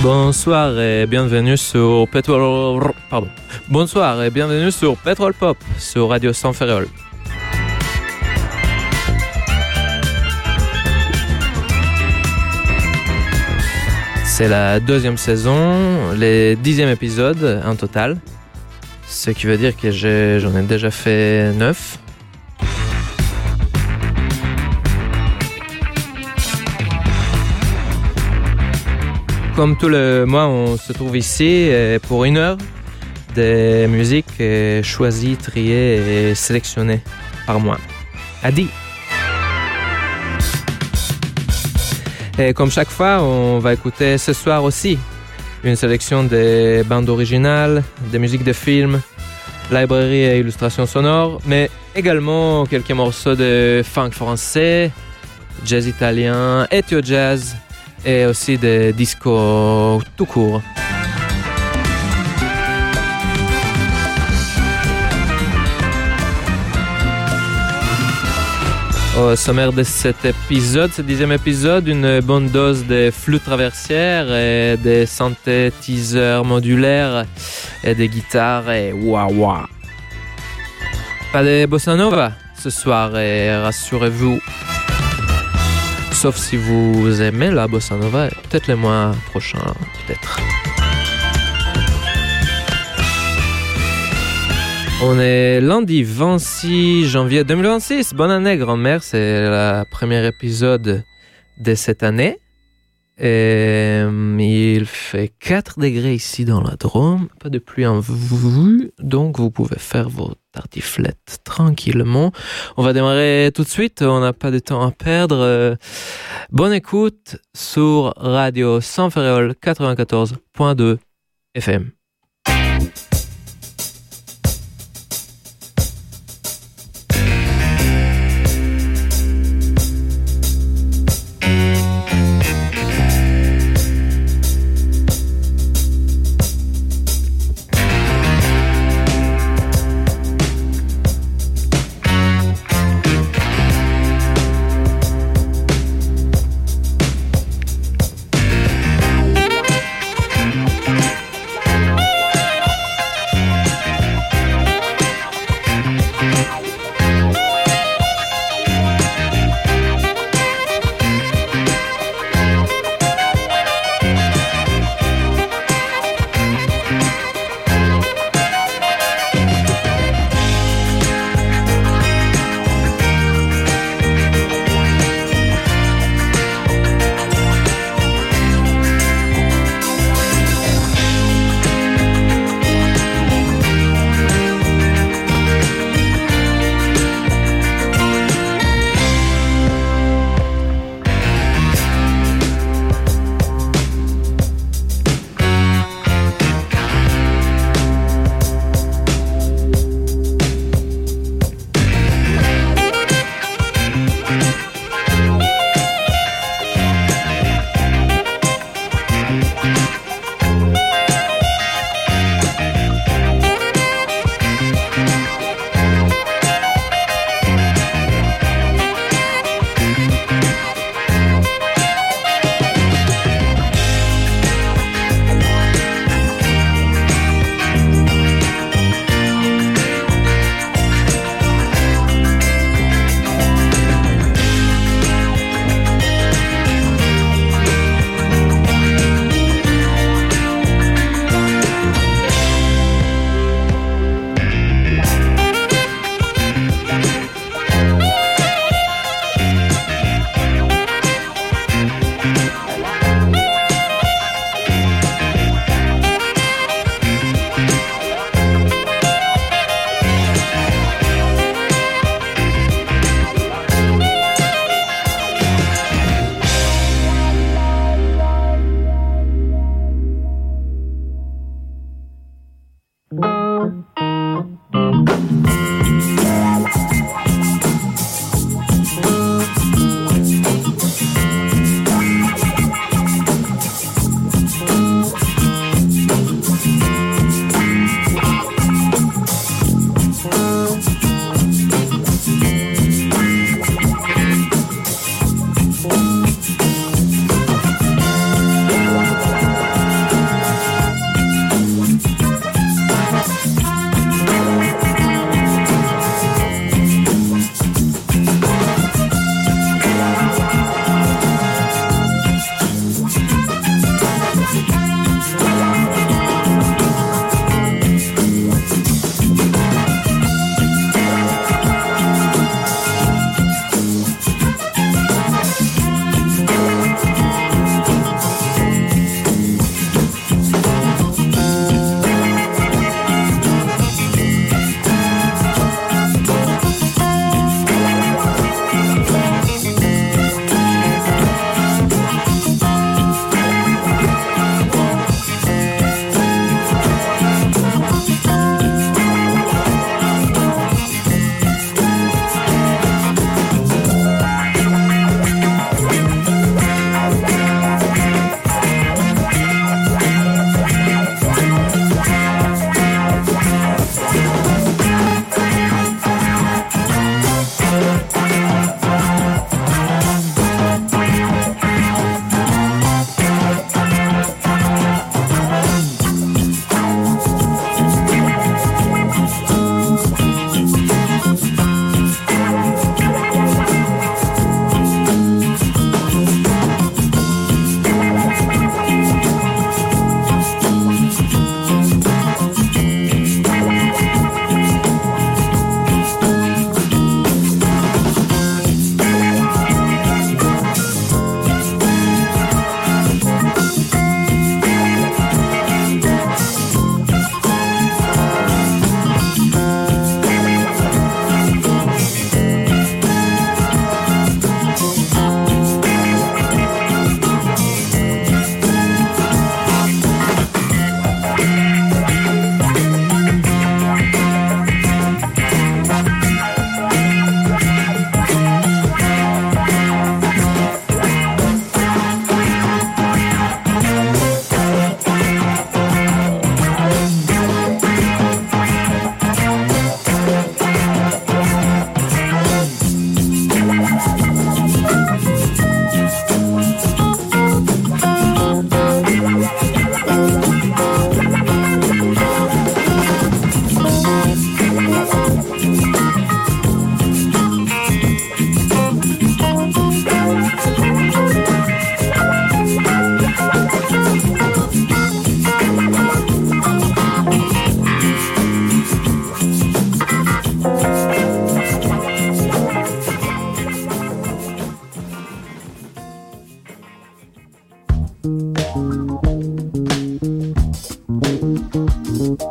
Bonsoir et bienvenue sur Bonsoir et bienvenue sur Pétrole Pop sur Radio Sans Ferrol. C'est la 2e saison, les 10e épisodes en total. Ce qui veut dire que j'en ai déjà fait 9. Comme tous les mois, on se trouve ici pour 1 heure de musique choisie, triée et sélectionnée par moi. Adi. Et comme chaque fois, on va écouter ce soir aussi une sélection des bandes originales, des musiques de films, librairie et illustrations sonores, mais également quelques morceaux de funk français, jazz italien, ethio jazz et aussi des discos tout court. Au sommaire de cet épisode, ce 10e épisode, une bonne dose de flûte traversière et des synthétiseurs modulaires et des guitares et wah-wah. Pas de bossa nova ce soir et rassurez-vous, sauf si vous aimez la bossa nova, peut-être le mois prochain, peut-être. On est lundi 26 janvier 2026. Bonne année, grand-mère. C'est le premier épisode de cette année. Et il fait 4 degrés ici dans la Drôme. Pas de pluie en vue. Donc, vous pouvez faire vos tartiflettes tranquillement. On va démarrer tout de suite. On n'a pas de temps à perdre. Bonne écoute sur Radio Sans Ferrol 94.2 FM.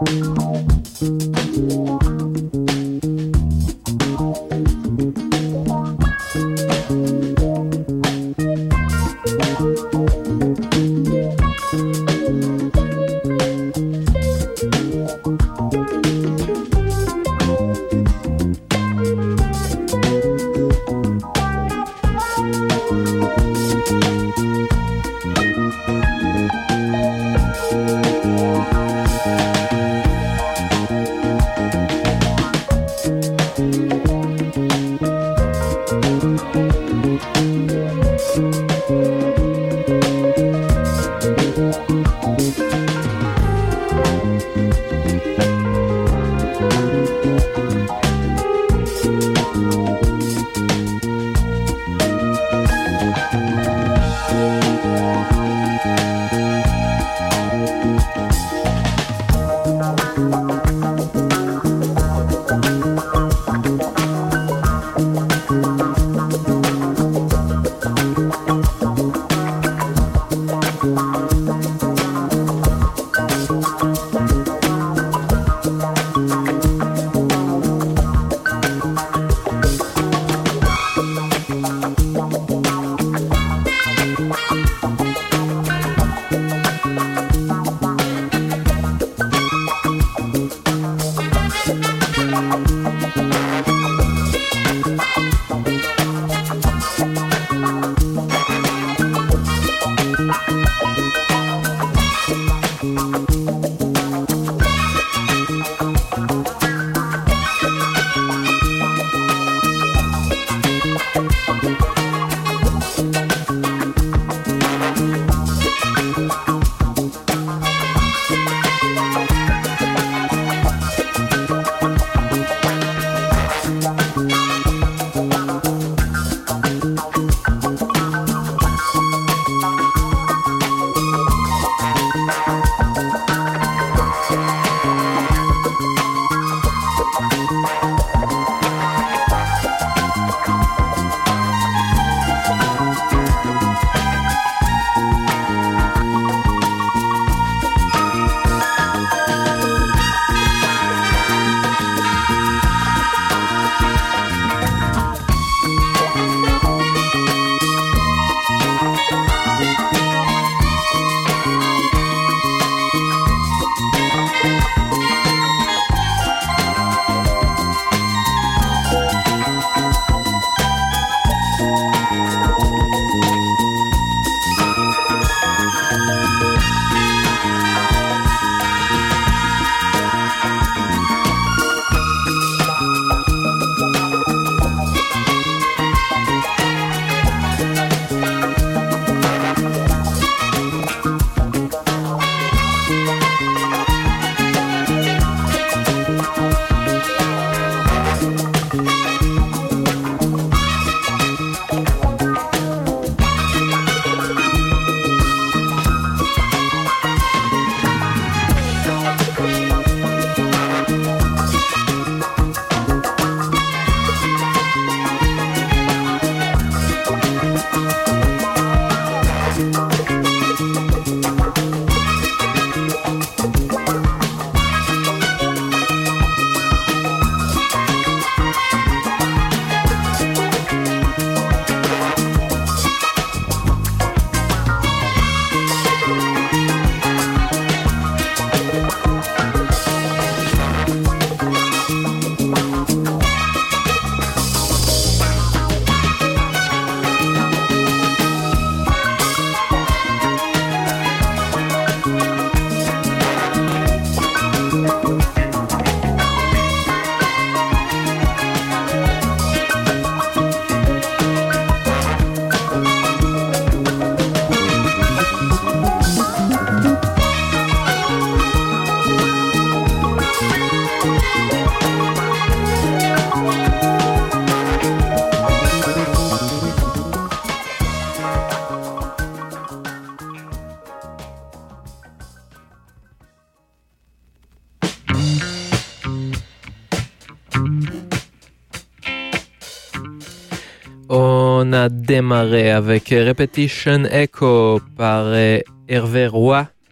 On a démarré avec Repetition Echo par Hervé Roy.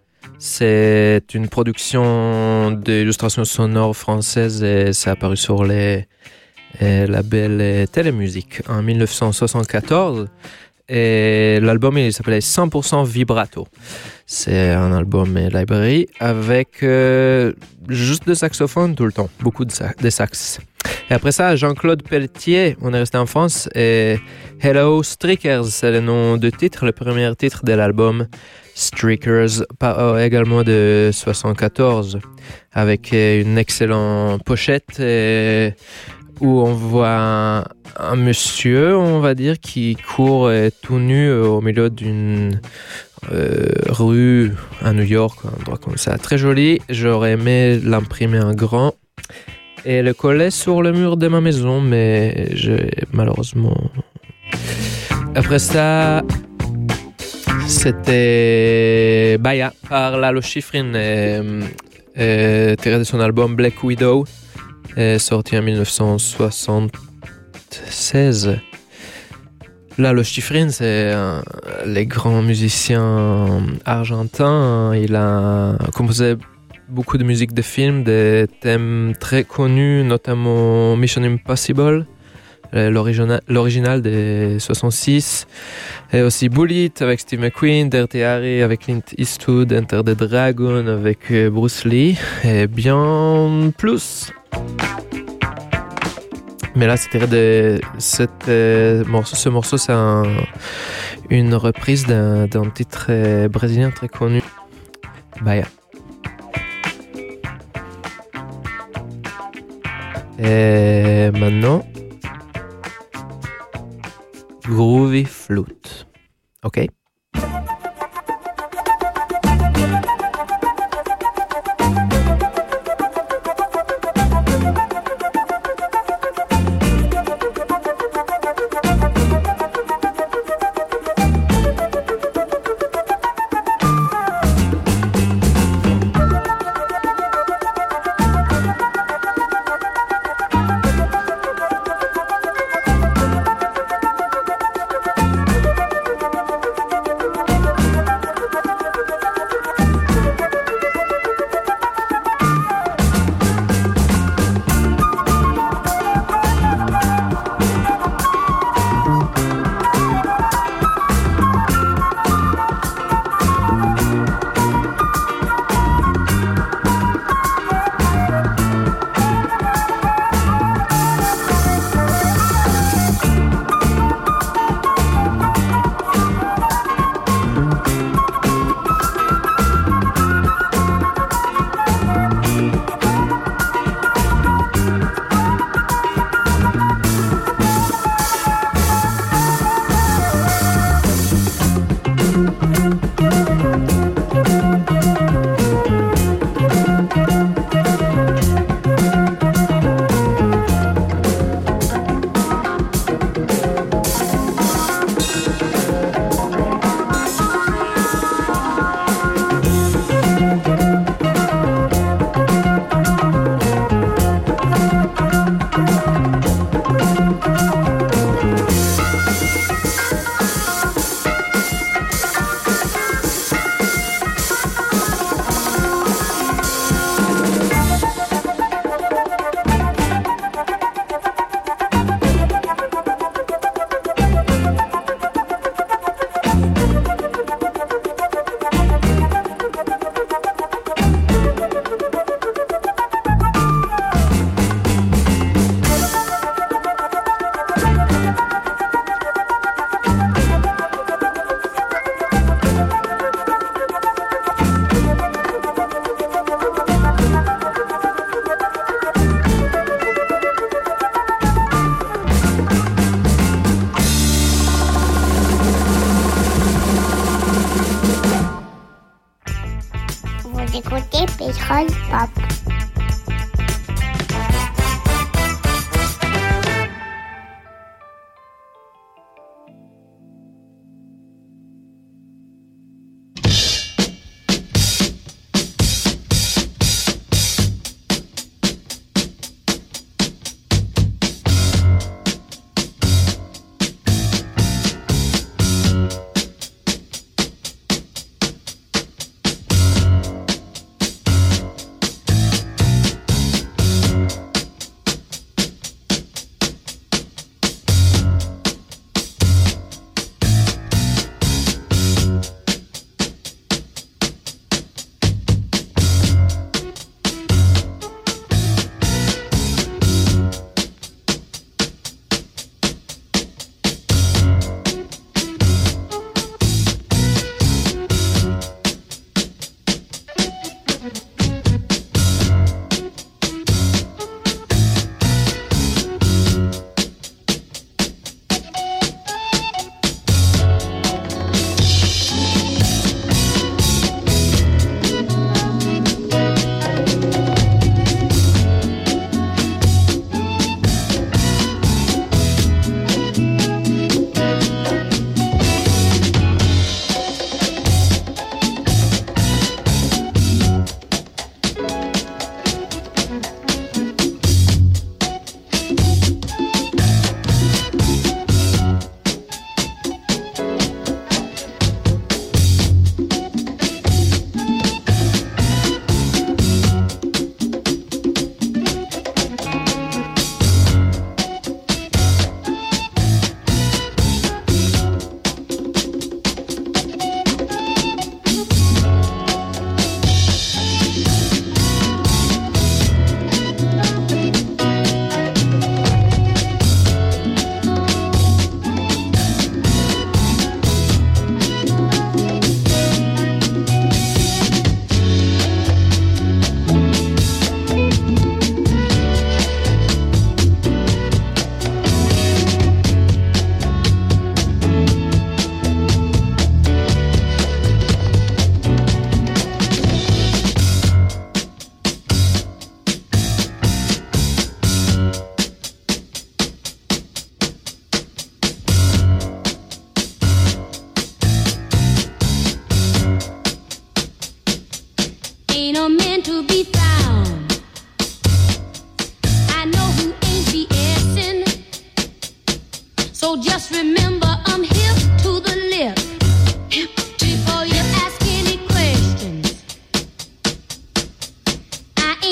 C'est une production d'illustration sonore française et c'est apparu sur les labels Télémusique en 1974. Et l'album il s'appelait 100% Vibrato. C'est un album library avec juste des saxophones tout le temps, beaucoup de sax. Et après ça, Jean-Claude Pelletier, on est resté en France, et Hello Streakers, c'est le nom du titre, le premier titre de l'album Streakers, également de 74, avec une excellente pochette où on voit un monsieur, on va dire, qui court tout nu au milieu d'une rue à New York, un endroit comme ça. Très joli, j'aurais aimé l'imprimer en grand et le coller sur le mur de ma maison, mais j'ai malheureusement... Après ça, c'était Baya par Lalo Schifrin, tiré de son album Black Widow, sorti en 1976. Lalo Schifrin, c'est les grands musiciens argentins. Il a composé beaucoup de musique de films, des thèmes très connus, notamment Mission Impossible, l'original de 66, et aussi Bullet avec Steve McQueen, Dirty Harry avec Clint Eastwood, Enter the Dragon avec Bruce Lee, et bien plus. Mais là, c'est tiré de morceau. Ce morceau, c'est une reprise d'un titre brésilien très connu. Baya. Et maintenant, Groovy Flute. Ok? Écoutez Pétrole Pop.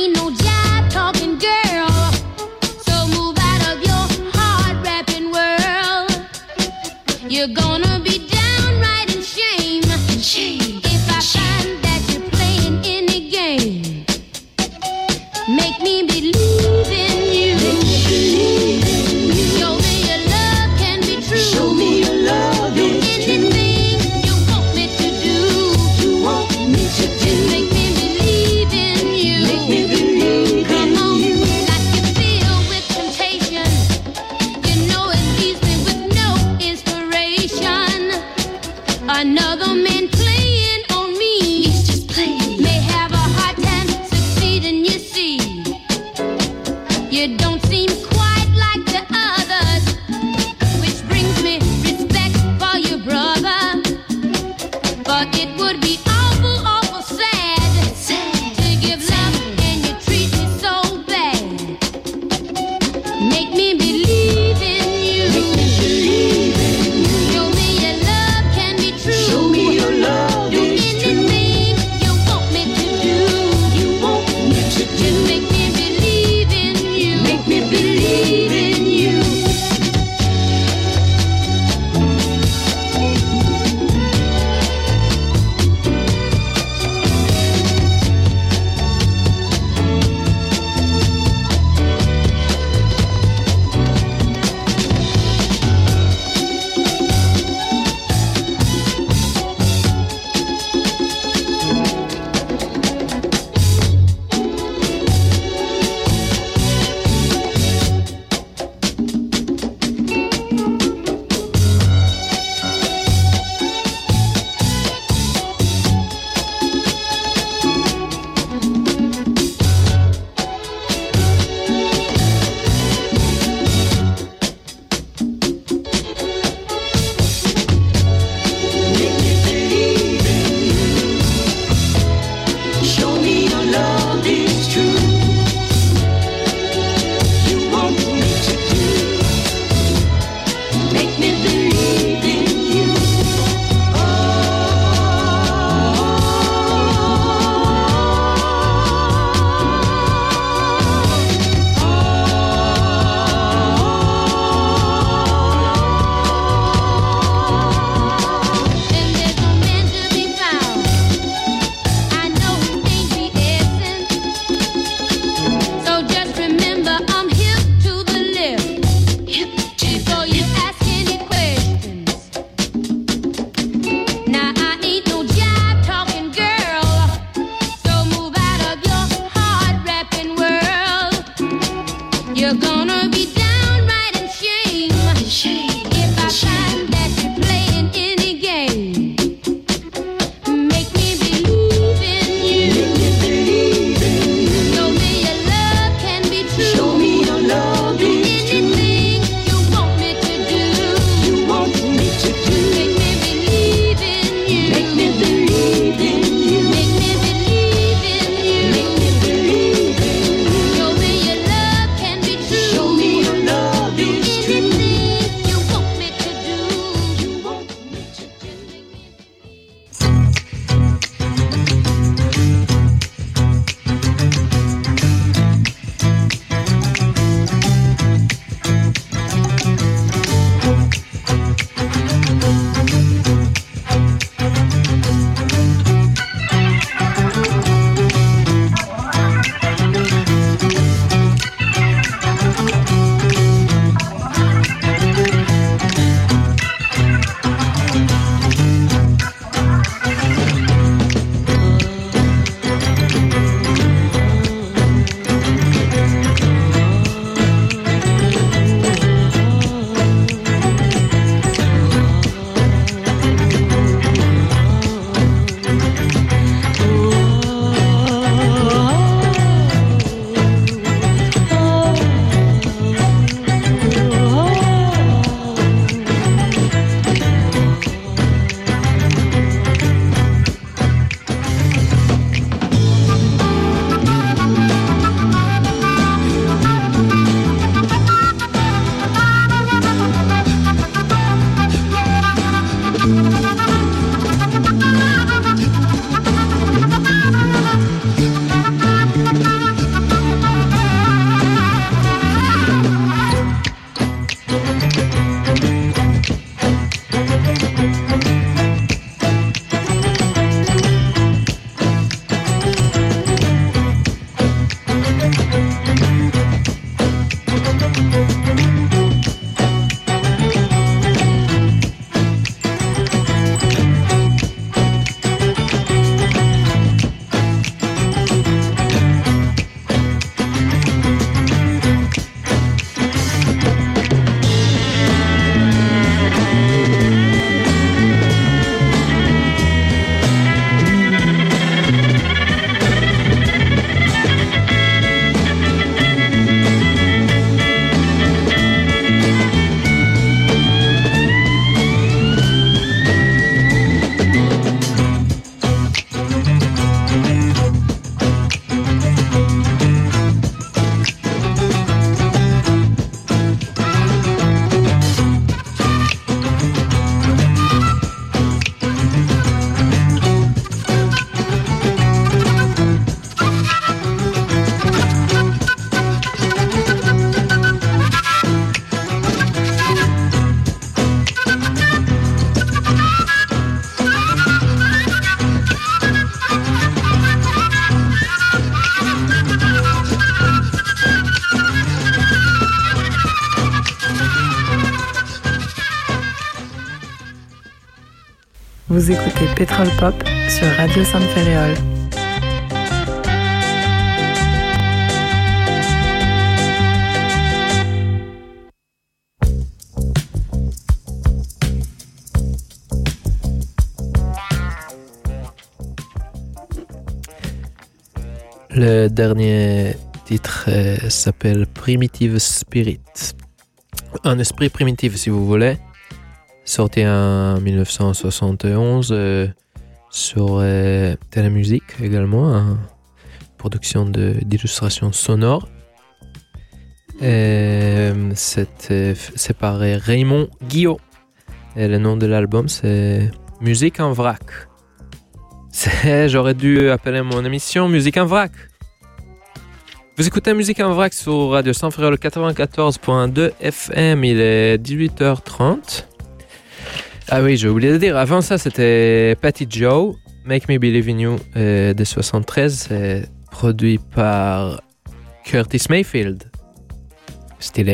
ain't no jive talking girl. So move out of your hard rapping world. You're gonna be downright in shame. If I find that you're playing any game. Make me believe in you. Show me your love can be true. Show me your love Do is true. anything you want me to do. You want me to do. Make me believe in you. Make me believe Come on, in you. like you feel with temptation. You know it leaves me with no inspiration. Another man playing on me. He's just playing. May have a hard time succeeding, you see. You don't seem quite like the others, which brings me respect for your brother. But it would be awful, awful sad to give love and you treat me so bad. Make me believe in you. Believe in you. Show me your love can be true. Show me your love Do is true. anything you want me to do. You want me to do. Just make me believe in you. Make me believe in you. Vous écoutez Pétrole Pop sur Radio Sainte-Féréole. Le dernier titre s'appelle Primitive Spirit. Un esprit primitif, si vous voulez. Sorti en 1971 sur Télémusique également, hein, production d'illustrations sonores. C'est par Raymond Guillot. Et le nom de l'album, c'est Musique en vrac. J'aurais dû appeler mon émission Musique en vrac. Vous écoutez Musique en vrac sur Radio Sainte-Féréole 94.2 FM, il est 18h30. Ah oui, j'ai oublié de dire, avant ça c'était Patty Joe, Make Me Believe in You de 73, c'est produit par Curtis Mayfield. Stylé.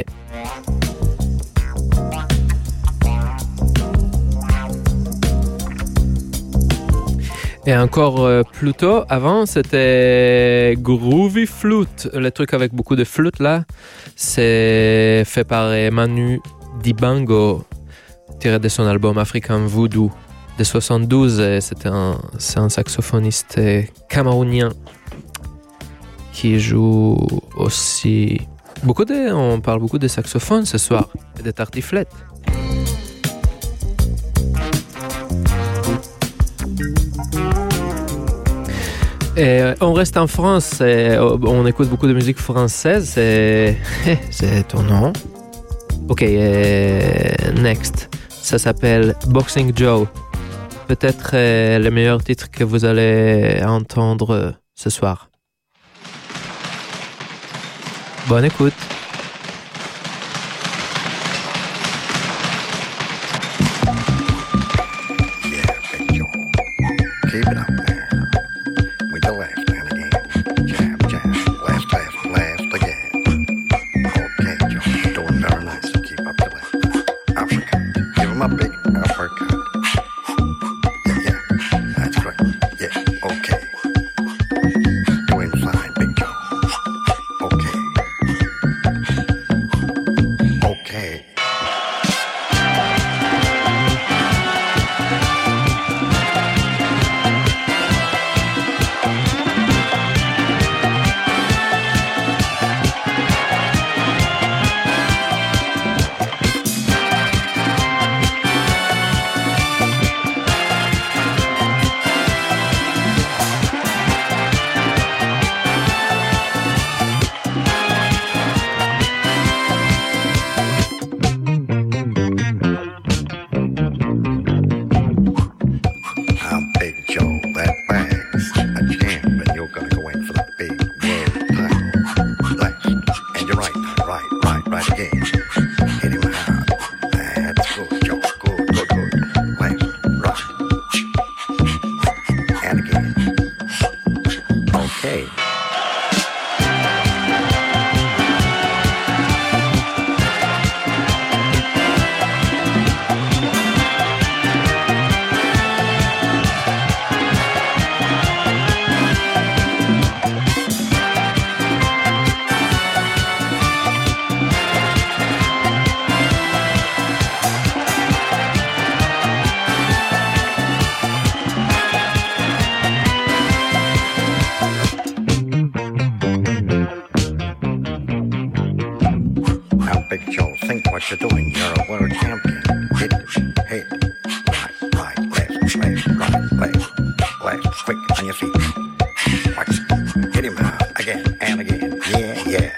Et encore plus tôt, avant, c'était Groovy Flute. Le truc avec beaucoup de flûte, là, c'est fait par Manu Dibango, tiré de son album African Voodoo de 72. Et c'est un saxophoniste camerounien qui joue aussi... On parle beaucoup de saxophones ce soir, et de tartiflettes. Et on reste en France, on écoute beaucoup de musique française, c'est étonnant. Ok, next, ça s'appelle Boxing Joe. Peut-être le meilleur titre que vous allez entendre ce soir. Bonne écoute. Keep it up there. With the left hand again. Jab, jab. Left, left, left again. Okay, Joe. Doing very nice. Keep up the left. Uppercut. Give him a big uppercut. Yeah, that's great. Yeah, okay. Doing fine, Big Joe. Okay. Okay. I'm Big Joe, that bag's a champ, and you're gonna go in for the big world title. Left, and you're right again. Hit him hard. That's good, Joe. Good. Left, right. And again. Okay. Now, Big Joe, think what you're doing. You're a world champion. Hit. Right, left. Quick on your feet. Watch. Hit him hard. Again and again. Yeah.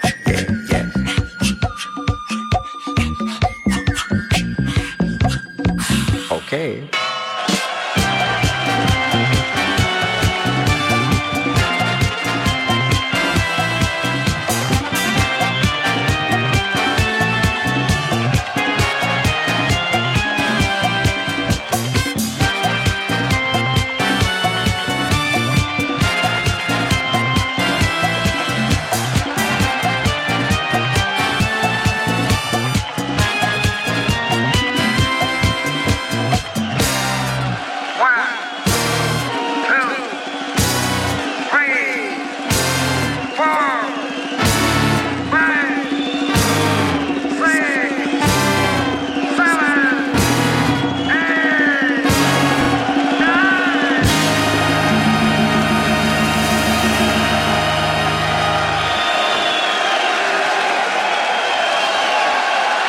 Okay.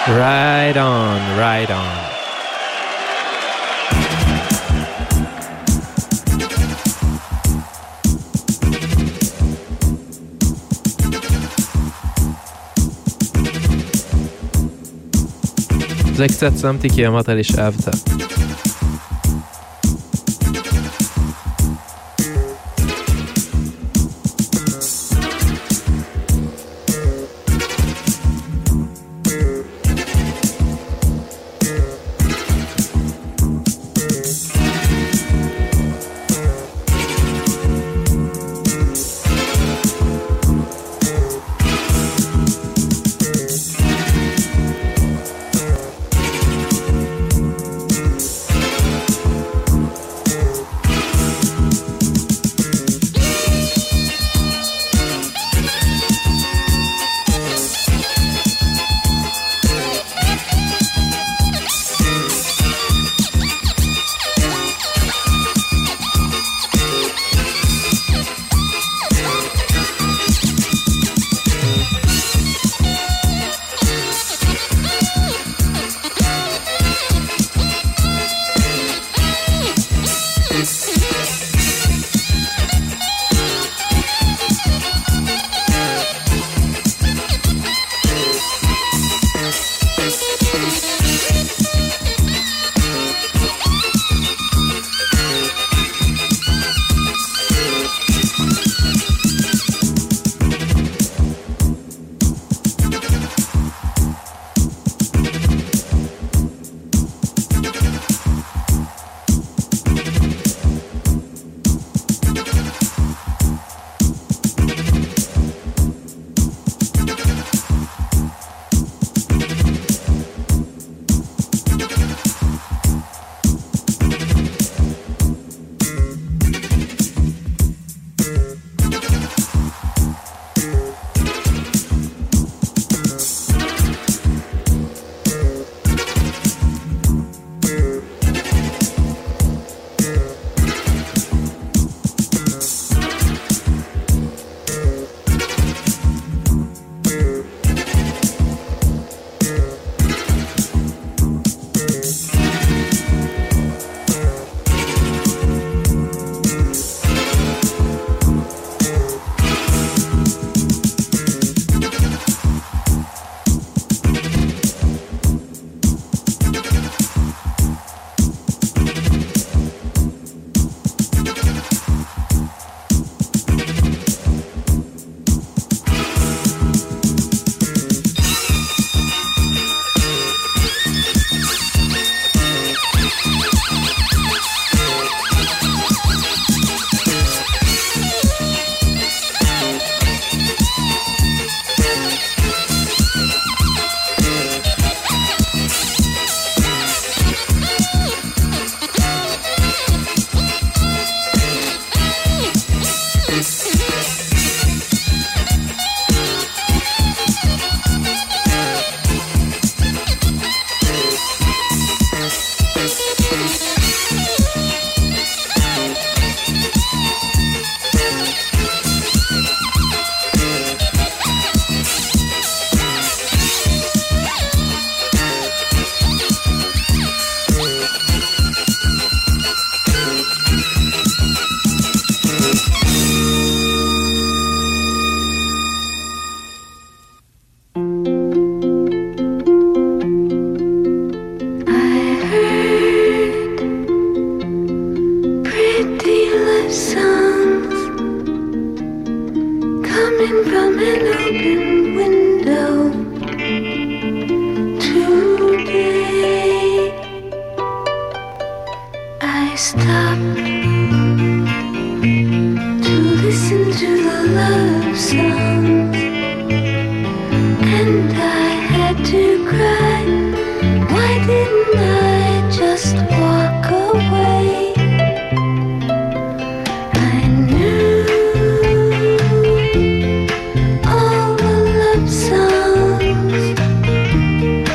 Right on, right on. זה קצת שמתי כי אמרת לי שאהבת.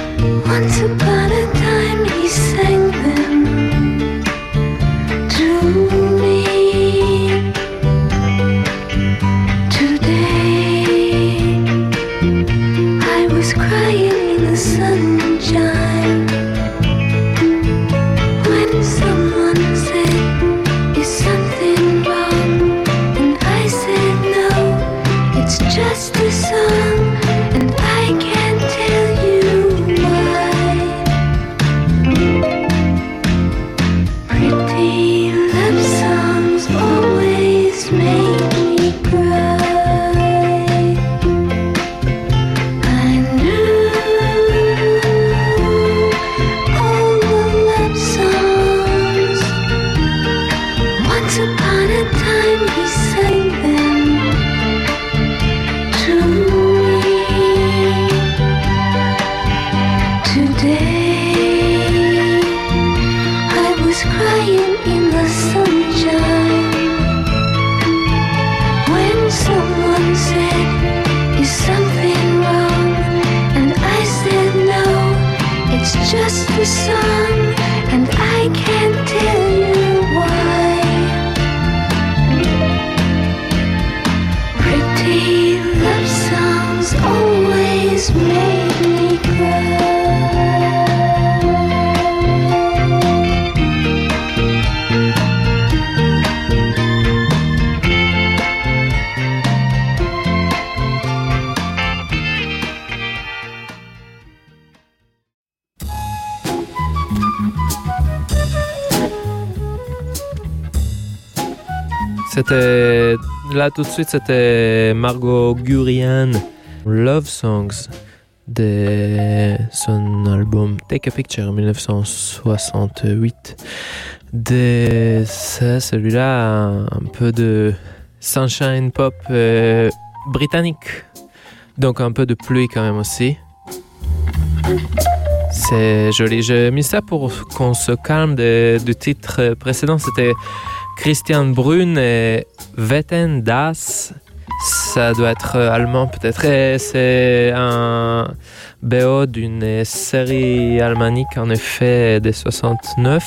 Once upon a time he sang them to just a song, and I can't tell you why. Pretty love songs always make me cry. I knew all the love songs. Once upon a time he sang them to me. Today I was crying in the sunshine when someone said, "Is something wrong?" And I said, "No, it's just a song, and I can't tell you why." Pretty love songs always make me cry. C'était là tout de suite, c'était Margot Gurian, Love Songs de son album Take a Picture en 1968. De ça, celui-là, un peu de sunshine pop britannique, donc un peu de pluie quand même aussi. C'est joli. J'ai mis ça pour qu'on se calme du titre précédent. C'était Christian Brun et Wetten das. Ça doit être allemand peut-être. Et c'est un BO d'une série allemanique en effet des 69.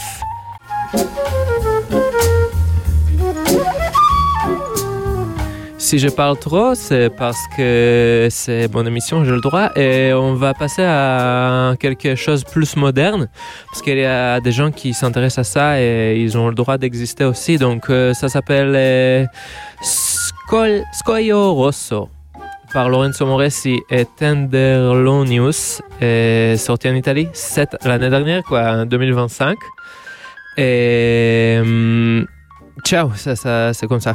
Si je parle trop, c'est parce que c'est mon émission, j'ai le droit. Et on va passer à quelque chose de plus moderne. Parce qu'il y a des gens qui s'intéressent à ça et ils ont le droit d'exister aussi. Donc ça s'appelle Scoglio Rosso par Lorenzo Moresi et Tenderlonius. Et sorti en Italie l'année dernière, en 2025. Et ciao, ça c'est comme ça.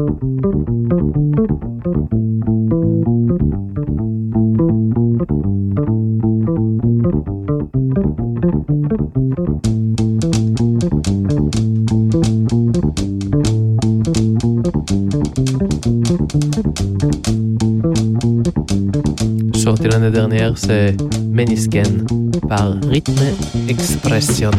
Sorti l'année dernière, c'est Menisken par Rhythm Expression.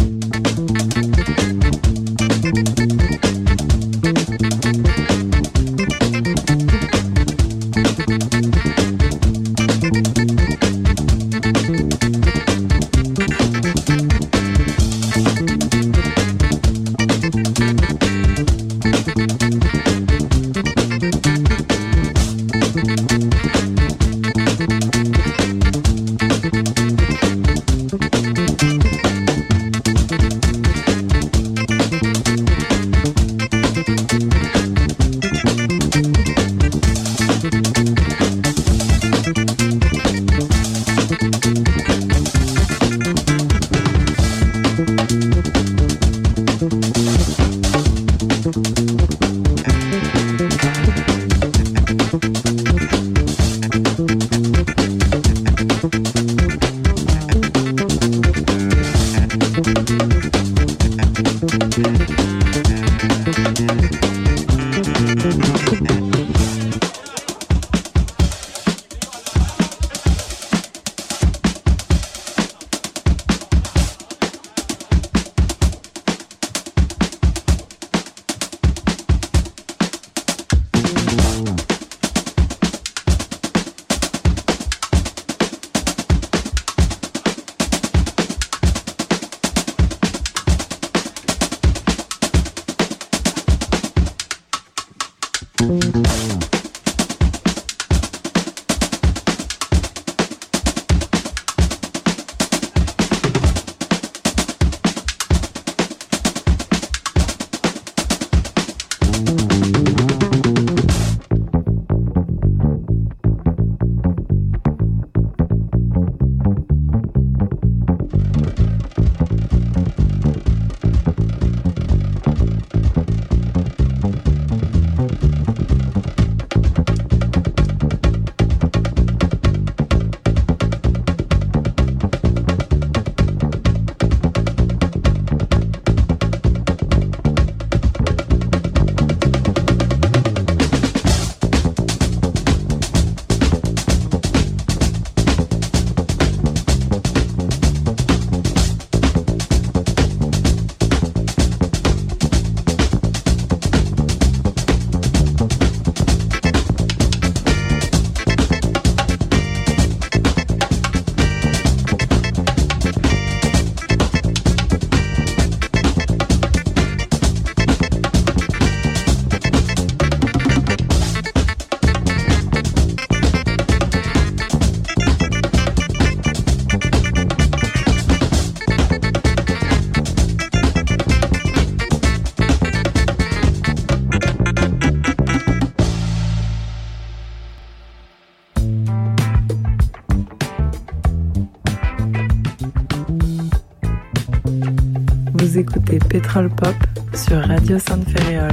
Vous écoutez Pétrole Pop sur Radio San Ferréol.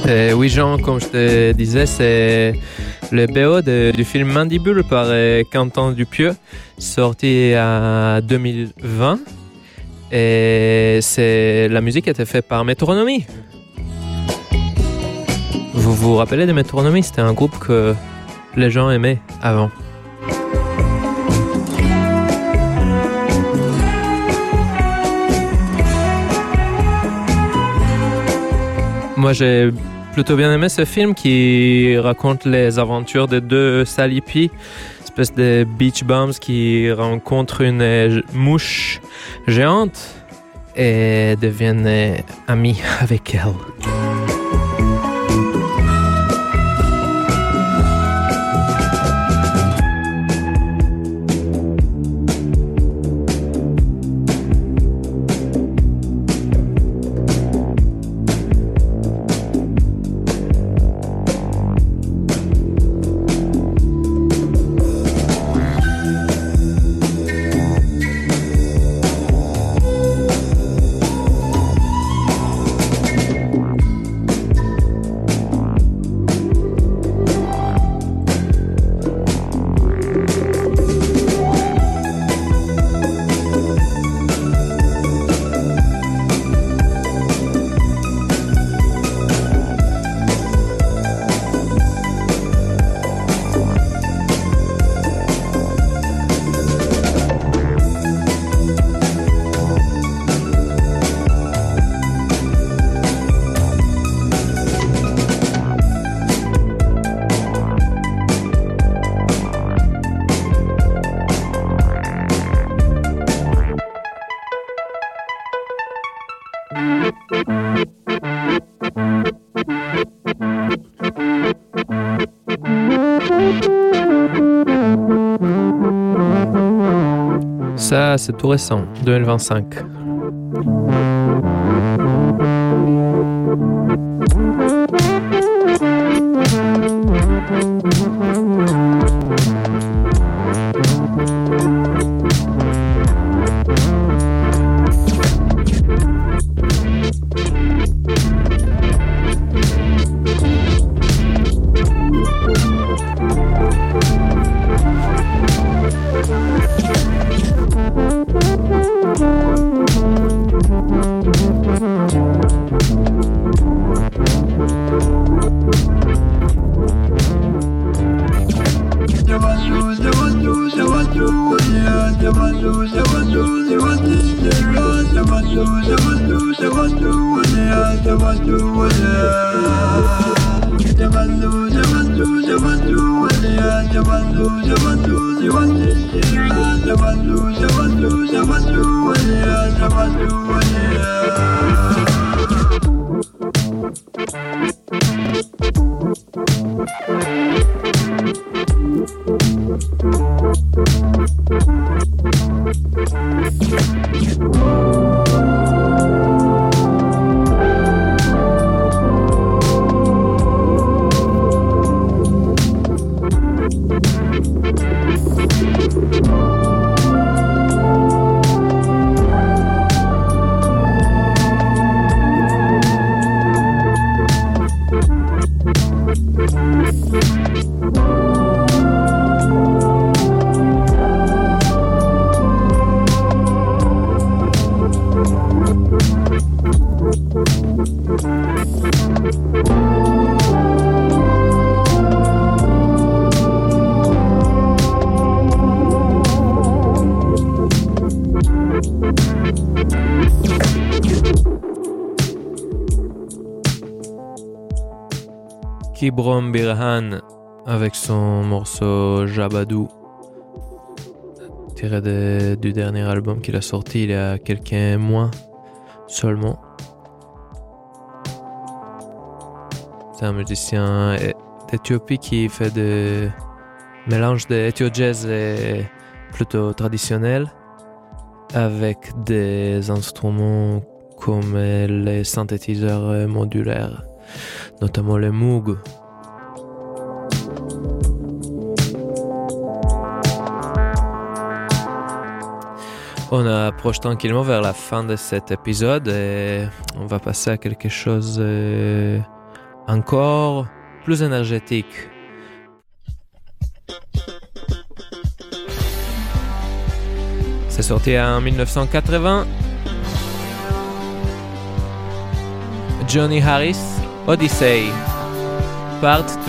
Oui, Jean, comme je te disais, c'est le BO du film Mandibule par Quentin Dupieux, sorti en 2020. Et la musique a été faite par Métronomie. Vous vous rappelez de Métronomie? C'était un groupe que les gens aimaient avant. Moi, j'ai plutôt bien aimé ce film qui raconte les aventures de deux salipis, espèce de beach bums qui rencontrent une mouche géante et deviennent amis avec elle. Ça, c'est tout récent, 2025. Kibrom Birhan avec son morceau Jabadou, tiré du dernier album qu'il a sorti il y a quelques mois seulement. C'est un musicien d'Éthiopie qui fait des mélanges d'Ethio Jazz et plutôt traditionnel avec des instruments comme les synthétiseurs modulaires, notamment le Moog. On approche tranquillement vers la fin de cet épisode et on va passer à quelque chose encore plus énergétique. C'est sorti en 1980. Johnny Harris, Odyssey, Part 2.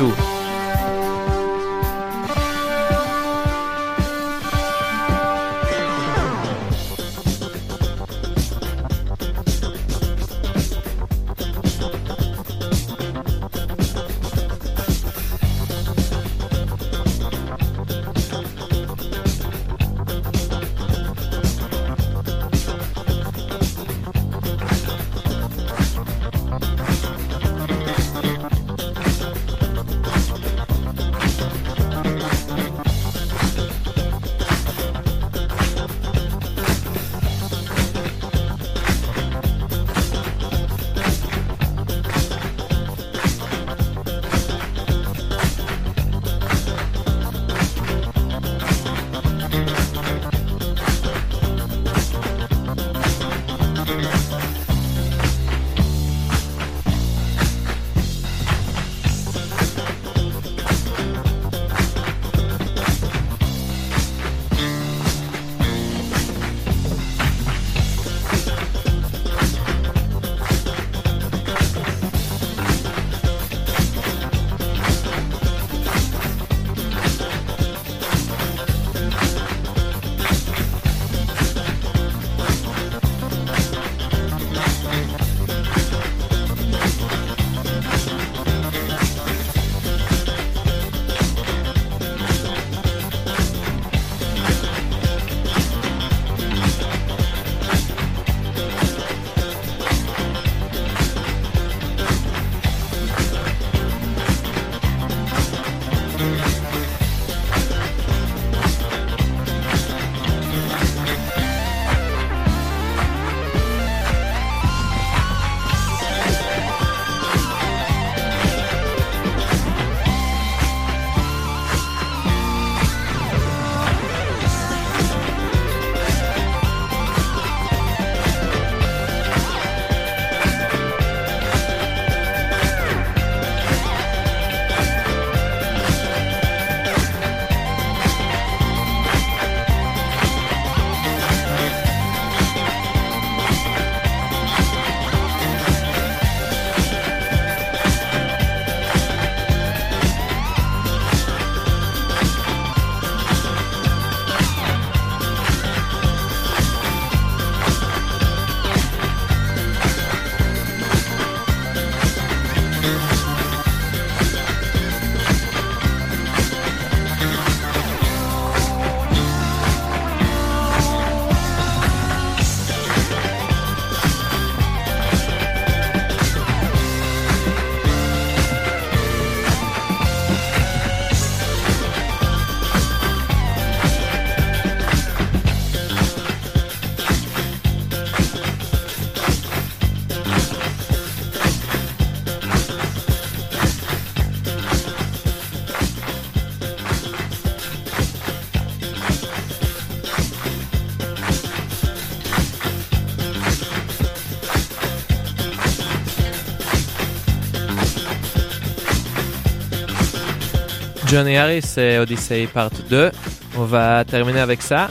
Johnny Harris et Odyssey Part 2. On va terminer avec ça.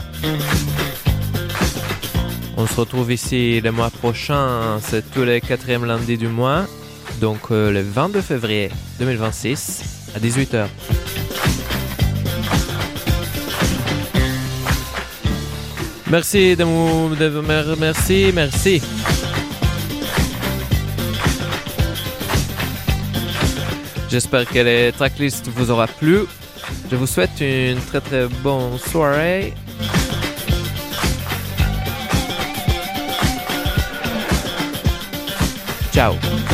On se retrouve ici le mois prochain, c'est tous les 4e lundis du mois, donc le 22 février 2026 à 18h. Merci merci. J'espère que les tracklists vous aura plu. Je vous souhaite une très très bonne soirée. Ciao.